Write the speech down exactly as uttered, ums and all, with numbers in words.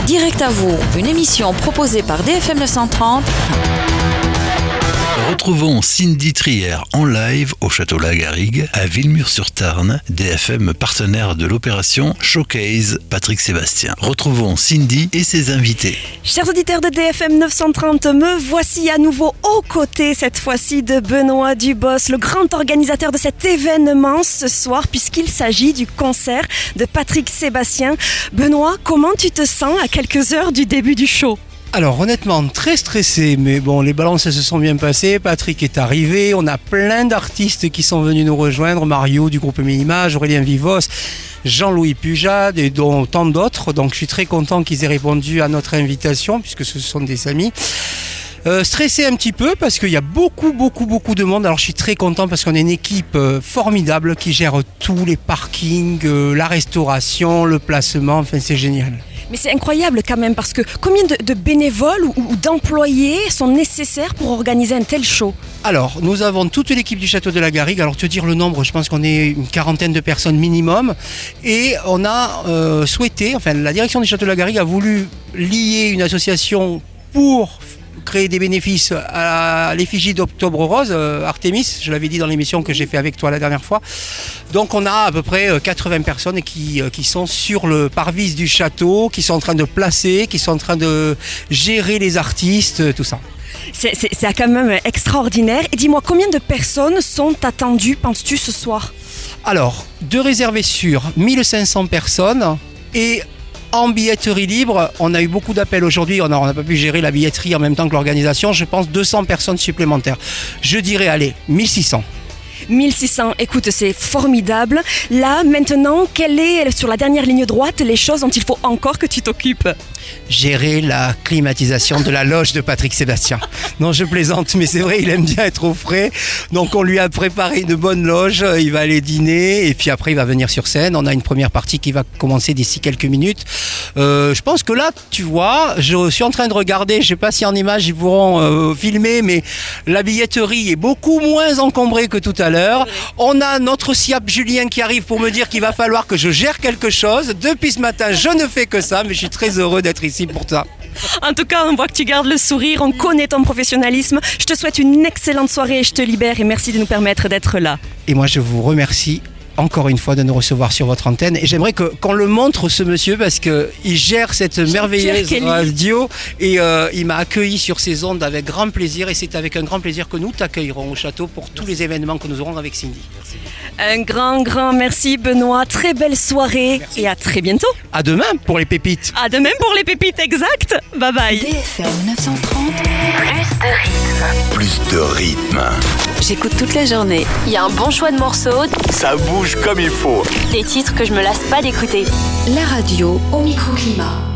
Direct à vous, une émission proposée par D F M neuf cent trente. Retrouvons Cindy Trier en live au Château La Garrigue à Villemur-sur-Tarn, D F M partenaire de l'opération Showcase Patrick Sébastien. Retrouvons Cindy et ses invités. Chers auditeurs de D F M neuf cent trente, me voici à nouveau aux côtés cette fois-ci de Benoît Dubos, le grand organisateur de cet événement ce soir puisqu'il s'agit du concert de Patrick Sébastien. Benoît, comment tu te sens à quelques heures du début du show ? Alors honnêtement très stressé, mais bon, les balances se sont bien passées, Patrick est arrivé, on a plein d'artistes qui sont venus nous rejoindre, Mario du groupe Minimage, Aurélien Vivos, Jean-Louis Pujade et dont tant d'autres, donc je suis très content qu'ils aient répondu à notre invitation puisque ce sont des amis. Euh, stressé un petit peu parce qu'il y a beaucoup beaucoup beaucoup de monde. Alors je suis très content parce qu'on a une équipe euh, formidable qui gère tous les parkings, euh, la restauration, le placement, enfin c'est génial. Mais c'est incroyable quand même parce que combien de, de bénévoles ou, ou d'employés sont nécessaires pour organiser un tel show ? Alors, nous avons toute l'équipe du Château de la Garrigue. Alors, te dire le nombre, je pense qu'on est une quarantaine de personnes minimum. Et on a euh, souhaité, enfin, la direction du Château de la Garrigue a voulu lier une association pour créer des bénéfices à l'effigie d'Octobre Rose, euh, Artémis, je l'avais dit dans l'émission que j'ai fait avec toi la dernière fois. Donc on a à peu près quatre-vingts personnes qui, qui sont sur le parvis du château, qui sont en train de placer, qui sont en train de gérer les artistes, tout ça. C'est, c'est, c'est quand même extraordinaire. Et dis-moi, combien de personnes sont attendues, penses-tu, ce soir ? Alors, de réserver sur mille cinq cents personnes et en billetterie libre, on a eu beaucoup d'appels aujourd'hui, on n'a on a pas pu gérer la billetterie en même temps que l'organisation, je pense deux cents personnes supplémentaires. Je dirais, allez, mille six cents. mille six cents, écoute, c'est formidable. Là, maintenant, quelle est, sur la dernière ligne droite, les choses dont il faut encore que tu t'occupes ? Gérer la climatisation de la loge de Patrick Sébastien. Non, je plaisante, mais c'est vrai, il aime bien être au frais. Donc on lui a préparé une bonne loge, il va aller dîner et puis après il va venir sur scène. On a une première partie qui va commencer d'ici quelques minutes. Euh, je pense que là, tu vois, je suis en train de regarder, je ne sais pas si en image ils pourront euh, filmer, mais la billetterie est beaucoup moins encombrée que tout à l'heure. On a notre S I A P Julien qui arrive pour me dire qu'il va falloir que je gère quelque chose. Depuis ce matin, je ne fais que ça, mais je suis très heureux d'être ici pour ça. En tout cas, on voit que tu gardes le sourire, on connaît ton professionnalisme. Je te souhaite une excellente soirée et je te libère et merci de nous permettre d'être là. Et moi, je vous remercie encore une fois de nous recevoir sur votre antenne et j'aimerais que, qu'on le montre ce monsieur parce qu'il gère cette merveilleuse radio et euh, il m'a accueilli sur ses ondes avec grand plaisir et c'est avec un grand plaisir que nous t'accueillerons au château pour tous les événements que nous aurons avec Cindy. Merci. Un grand grand merci Benoît, très belle soirée. Merci. Et à très bientôt. À demain pour les pépites. À demain pour les pépites, exact. Bye bye. D F M neuf cent trente, plus de rythme. Plus de rythme. J'écoute toute la journée. Il y a un bon choix de morceaux. Ça bouge comme il faut. Des titres que je me lasse pas d'écouter. La radio au microclimat.